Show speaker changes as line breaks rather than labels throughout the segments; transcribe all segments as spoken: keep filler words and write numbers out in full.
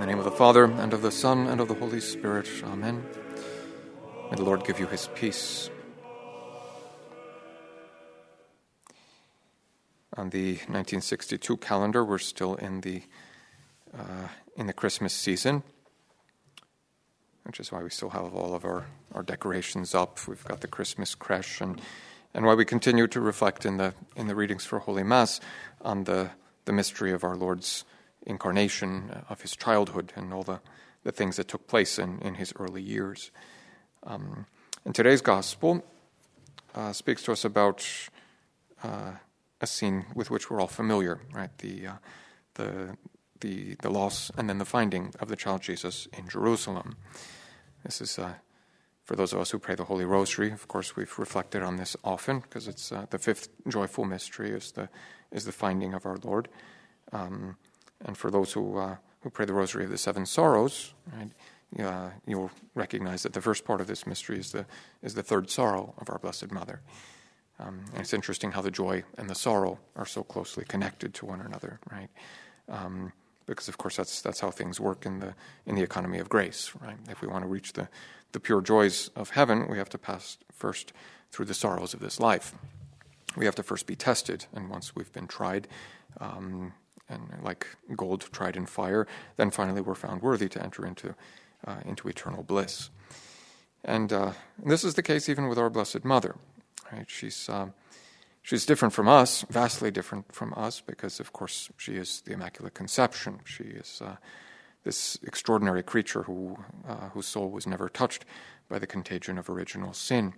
name of the Father, and of the Son, and of the Holy Spirit. Amen. May the Lord give you his peace. On the nineteen sixty-two calendar, we're still in the uh, in the Christmas season, which is why we still have all of our, our decorations up. We've got the Christmas creche, and and why we continue to reflect in the in the readings for Holy Mass on the, the mystery of our Lord's incarnation, of his childhood, and all the, the things that took place in, in his early years. Um, and today's Gospel uh, speaks to us about uh, a scene with which we're all familiar, right? The uh, the the the loss and then the finding of the child Jesus in Jerusalem. This is uh, for those of us who pray the Holy Rosary. Of course, we've reflected on this often because it's uh, the fifth joyful mystery is the is the finding of our Lord. Um, and for those who uh, who pray the Rosary of the Seven Sorrows, right, uh, you'll recognize that the first part of this mystery is the is the third sorrow of our Blessed Mother. Um, and it's interesting how the joy and the sorrow are so closely connected to one another, right? Um, because of course that's that's how things work in the in the economy of grace, right? If we want to reach the, the pure joys of heaven, we have to pass first through the sorrows of this life. We have to first be tested, and once we've been tried, um, and like gold tried in fire, then finally we're found worthy to enter into uh, into eternal bliss. And, uh, and this is the case even with our Blessed Mother. Right? She's um, she's different from us, vastly different from us, because of course she is the Immaculate Conception. She is uh, this extraordinary creature who uh, whose soul was never touched by the contagion of original sin,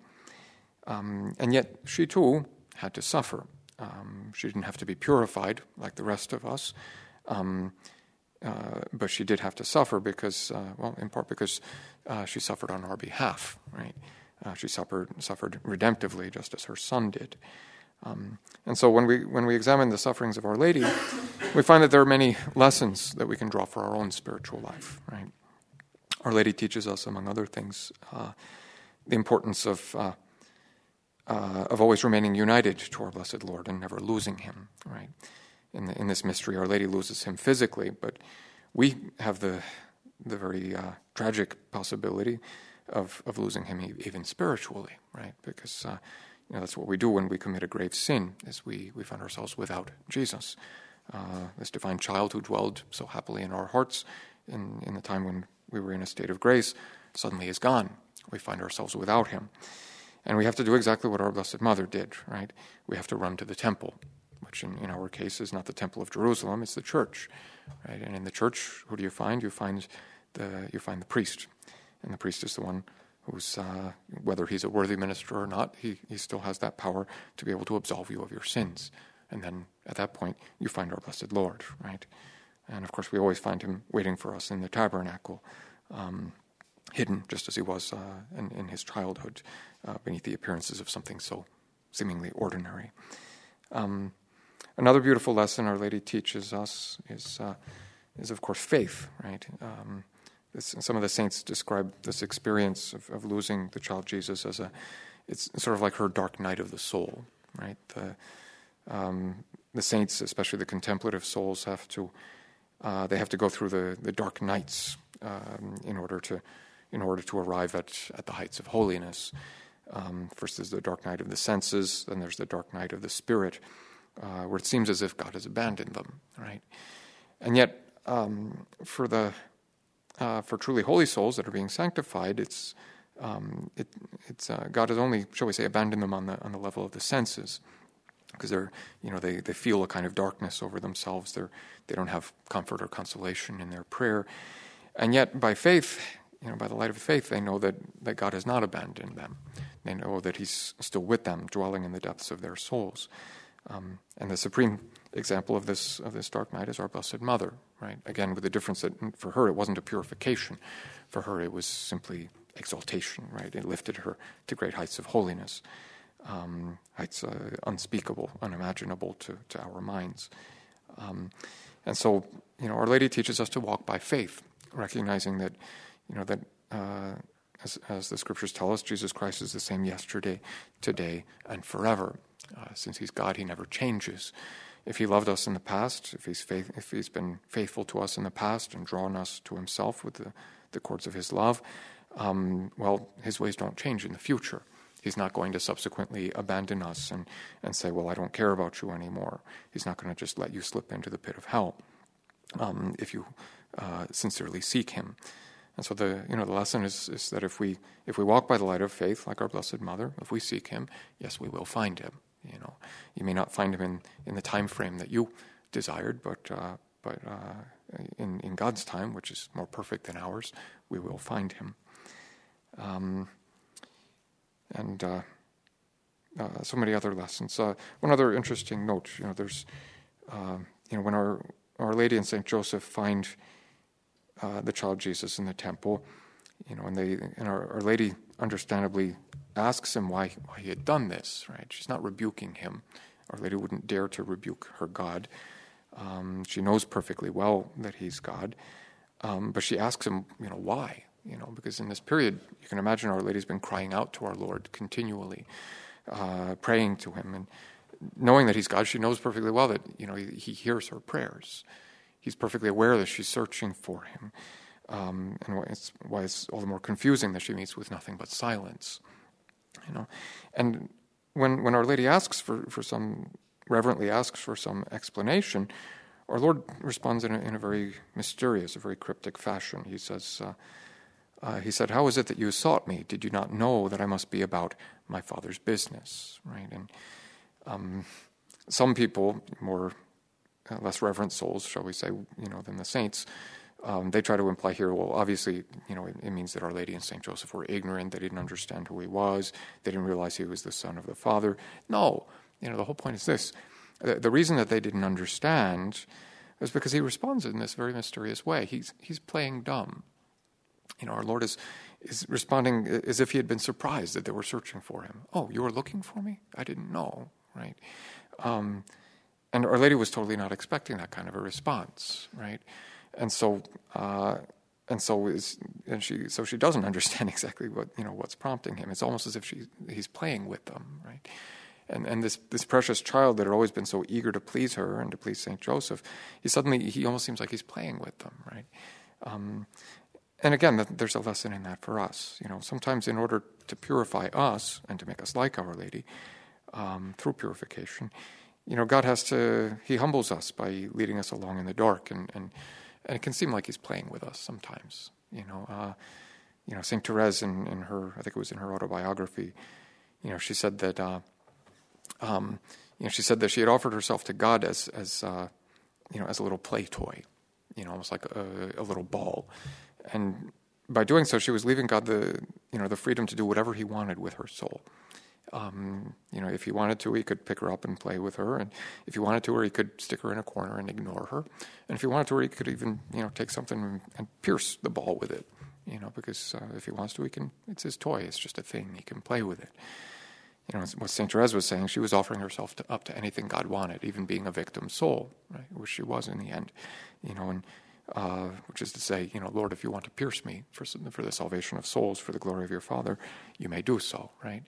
um, and yet she too had to suffer. Um, she didn't have to be purified like the rest of us, um, uh, but she did have to suffer because, uh, well, in part because uh, she suffered on our behalf, right? Uh, she suffered suffered redemptively, just as her Son did. Um, and so when we when we examine the sufferings of Our Lady, we find that there are many lessons that we can draw for our own spiritual life. Right? Our Lady teaches us, among other things, uh, the importance of uh, uh, of always remaining united to our Blessed Lord and never losing him. Right? In the, in this mystery, Our Lady loses him physically, but we have the the very uh, tragic possibility Of, of losing him even spiritually, right? Because uh, you know that's what we do when we commit a grave sin, is we, we find ourselves without Jesus. Uh, this divine child who dwelled so happily in our hearts in, in the time when we were in a state of grace suddenly is gone. We find ourselves without him. And we have to do exactly what our Blessed Mother did, right? We have to run to the temple, which in, in our case is not the temple of Jerusalem, it's the church, right? And in the church, who do you find? You find the you find the priest. And the priest is the one who's, uh, whether he's a worthy minister or not, he, he still has that power to be able to absolve you of your sins. And then at that point, you find our Blessed Lord, right? And of course, we always find him waiting for us in the tabernacle, um, hidden just as he was uh, in, in his childhood, uh, beneath the appearances of something so seemingly ordinary. Um, another beautiful lesson Our Lady teaches us is, uh, is of course, faith, right? Um, This, some of the saints describe this experience of, of losing the child Jesus as a, it's sort of like her dark night of the soul, right? The, um, the saints, especially the contemplative souls, have to, uh, they have to go through the, the dark nights um, in order to, in order to arrive at, at the heights of holiness. Um, first there's the dark night of the senses, then there's the dark night of the spirit, uh, where it seems as if God has abandoned them, right? And yet, um, for the Uh, for truly holy souls that are being sanctified, it's um, it, it's uh, God has only, shall we say, abandoned them on the on the level of the senses, because they're you know they, they feel a kind of darkness over themselves. They're they don't have comfort or consolation in their prayer, and yet by faith, you know, by the light of faith, they know that that God has not abandoned them. They know that He's still with them, dwelling in the depths of their souls. Um, and the supreme example of this of this dark night is our Blessed Mother, right? Again, with the difference that for her it wasn't a purification. For her it was simply exaltation, right? It lifted her to great heights of holiness, um, heights uh, unspeakable, unimaginable to, to our minds. Um, and so, you know, Our Lady teaches us to walk by faith, recognizing that, you know, that uh, as, as the Scriptures tell us, Jesus Christ is the same yesterday, today, and forever. Uh, since he's God, he never changes. if he loved us in the past, if he's faith, if he's been faithful to us in the past and drawn us to himself with the, the cords of his love, um, well, his ways don't change in the future. He's not going to subsequently abandon us and, and say, well, I don't care about you anymore. He's not going to just let you slip into the pit of hell um, if you uh, sincerely seek him. And so the you know the lesson is, is that if we if we walk by the light of faith, like our Blessed Mother, if we seek him, yes, we will find him. You know, you may not find him in, in the time frame that you desired, but uh, but uh, in in God's time, which is more perfect than ours, we will find him. Um, and uh, uh, so many other lessons. Uh, one other interesting note, you know, there's uh, you know when our Our Lady and Saint Joseph find uh, the child Jesus in the temple, you know, and they and our, our Lady understandably asks him why why he had done this. Right? She's not rebuking him. Our Lady wouldn't dare to rebuke her God. Um, she knows perfectly well that he's God, um, but she asks him, you know, why? You know, because in this period, you can imagine Our Lady's been crying out to our Lord continually, uh, praying to him, and knowing that he's God, she knows perfectly well that, you know, he, he hears her prayers. He's perfectly aware that she's searching for him, um, and why it's, why it's all the more confusing that she meets with nothing but silence. You know, and when when Our Lady asks for, for some reverently asks for some explanation, our Lord responds in a, in a very mysterious, a very cryptic fashion. He says, uh, uh, "He said, 'How is it that you sought me? Did you not know that I must be about my Father's business?'" Right, and Um, some people, more uh, less reverent souls, shall we say, you know, than the saints, um, they try to imply here, well, obviously, you know, it, it means that Our Lady and Saint Joseph were ignorant. They didn't understand who he was. They didn't realize he was the son of the Father. No, you know, the whole point is this. The, the reason that they didn't understand is because he responds in this very mysterious way. He's he's playing dumb. You know, our Lord is is responding as if he had been surprised that they were searching for him. Oh, you were looking for me? I didn't know. Right, um, and Our Lady was totally not expecting that kind of a response, right? And so, uh, and so is, and she, so she doesn't understand exactly what you know what's prompting him. It's almost as if she he's playing with them, right? And and this this precious child that had always been so eager to please her and to please Saint Joseph, he suddenly he almost seems like he's playing with them, right? Um, and again, there's a lesson in that for us. You know, sometimes in order to purify us and to make us like Our Lady. Um, through purification, you know, God has to, he humbles us by leading us along in the dark, and, and, and it can seem like he's playing with us sometimes, you know. Uh, you know, Saint Therese in, in her, I think it was in her autobiography, you know, she said that, uh, um, you know, she said that she had offered herself to God as, as uh, you know, as a little play toy, you know, almost like a, a little ball. And by doing so, she was leaving God the, you know, the freedom to do whatever he wanted with her soul. Um, you know, if he wanted to, he could pick her up and play with her, and if he wanted to, or he could stick her in a corner and ignore her, and if he wanted to, he could even, you know, take something and pierce the ball with it, you know, because uh, if he wants to, he can. It's his toy. It's just a thing. He can play with it. You know, what Saint Therese was saying, she was offering herself to, up to anything God wanted, even being a victim soul, right, which she was in the end, you know, and uh, which is to say, you know, Lord, if you want to pierce me for for the salvation of souls, for the glory of your Father, you may do so, right.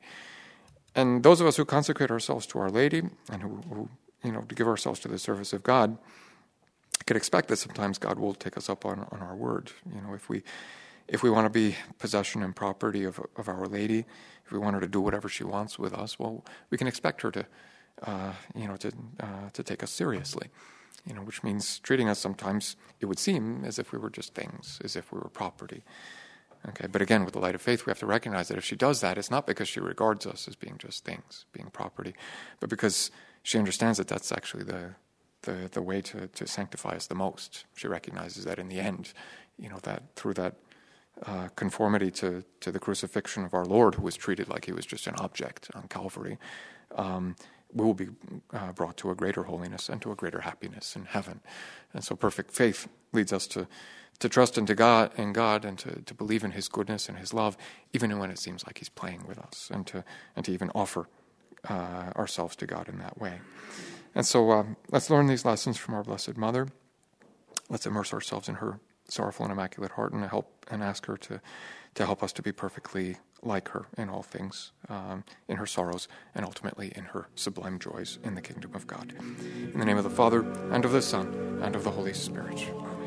And those of us who consecrate ourselves to Our Lady and who, who, you know, to give ourselves to the service of God, could expect that sometimes God will take us up on, on our word. You know, if we if we want to be possession and property of of Our Lady, if we want her to do whatever she wants with us, well, we can expect her to, uh, you know, to uh, to take us seriously. You know, which means treating us sometimes, it would seem, as if we were just things, as if we were property. Okay, but again, with the light of faith, we have to recognize that if she does that, it's not because she regards us as being just things, being property, but because she understands that that's actually the the, the way to, to sanctify us the most. She recognizes that in the end, you know, that through that uh, conformity to, to the crucifixion of our Lord, who was treated like he was just an object on Calvary, um, we will be uh, brought to a greater holiness and to a greater happiness in heaven. And so perfect faith leads us to to trust into God in God and to, to believe in his goodness and his love, even when it seems like he's playing with us, and to and to even offer uh, ourselves to God in that way. And so um, let's learn these lessons from our Blessed Mother. Let's immerse ourselves in her sorrowful and immaculate heart, and help and ask her to, to help us to be perfectly like her in all things, um, in her sorrows, and ultimately in her sublime joys in the kingdom of God. In the name of the Father, and of the Son, and of the Holy Spirit. Amen.